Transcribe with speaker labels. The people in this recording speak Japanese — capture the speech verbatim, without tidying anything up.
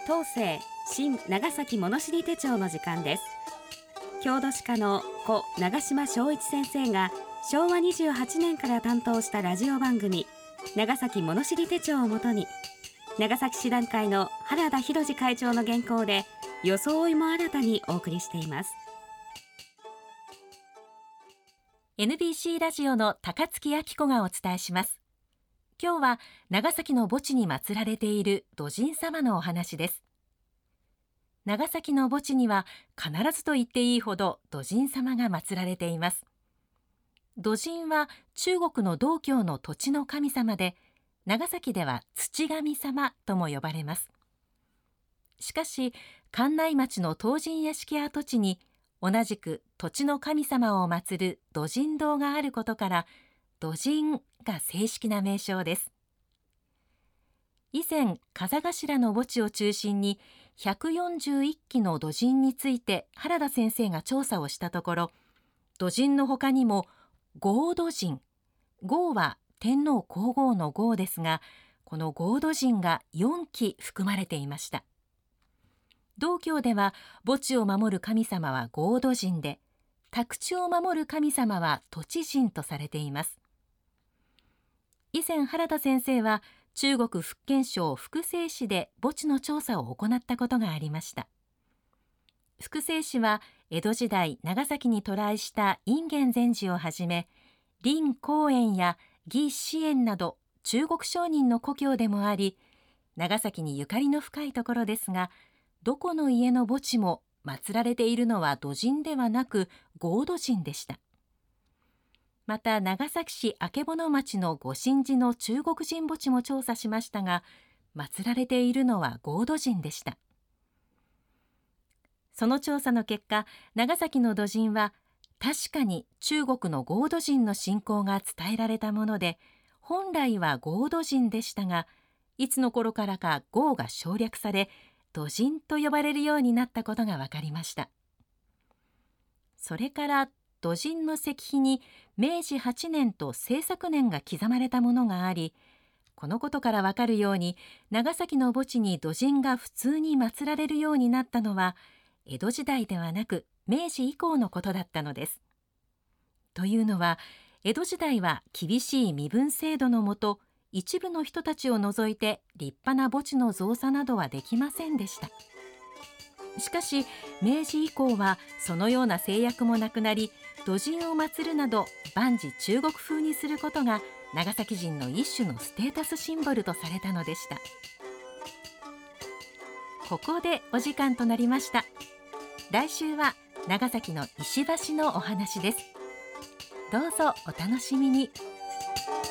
Speaker 1: 東西新長崎物知り手帳の時間です。郷土史家の故長島昭一先生がしょうわにじゅうはちねんから担当したラジオ番組長崎物知り手帳をもとに、長崎市団会の原田博司会長の原稿で装いも新たにお送りしています。
Speaker 2: エヌビーシー ラジオの高槻明子がお伝えします。今日は長崎の墓地に祀られている土神様のお話です。長崎の墓地には必ずと言っていいほど土神様が祀られています。土神は中国の道教の土地の神様で、長崎では土神様とも呼ばれます。しかし関内町の東神屋敷跡地に同じく土地の神様を祀る土神堂があることから、土神が正式な名称です。以前風頭の墓地を中心にひゃくよんじゅういっきの土神について原田先生が調査をしたところ、土神の他にも合土神、合は天皇皇后の合ですが、この合土神がよんき含まれていました。道教では墓地を守る神様は合土神で、宅地を守る神様は土地神とされています。以前原田先生は中国福建省福清市で墓地の調査を行ったことがありました。福清市は江戸時代長崎に渡来した隠元禅師をはじめ、林公園や義支園など中国商人の故郷でもあり、長崎にゆかりの深いところですが、どこの家の墓地も祀られているのは土神ではなく合土神でした。また長崎市曙町の御神寺の中国人墓地も調査しましたが、祀られているのは合土神でした。その調査の結果、長崎の土神は確かに中国の合土神の信仰が伝えられたもので、本来は合土神でしたが、いつの頃からか合が省略され、土神と呼ばれるようになったことが分かりました。それから土神の石碑にめいじはちねんと制作年が刻まれたものがあり、このことから分かるように、長崎の墓地に土神が普通に祀られるようになったのは江戸時代ではなく明治以降のことだったのです。というのは、江戸時代は厳しい身分制度のもと、一部の人たちを除いて立派な墓地の造作などはできませんでした。しかし明治以降はそのような制約もなくなり、土神を祀るなど万事中国風にすることが長崎人の一種のステータスシンボルとされたのでした。ここでお時間となりました。来週は長崎の石橋のお話です。どうぞお楽しみに。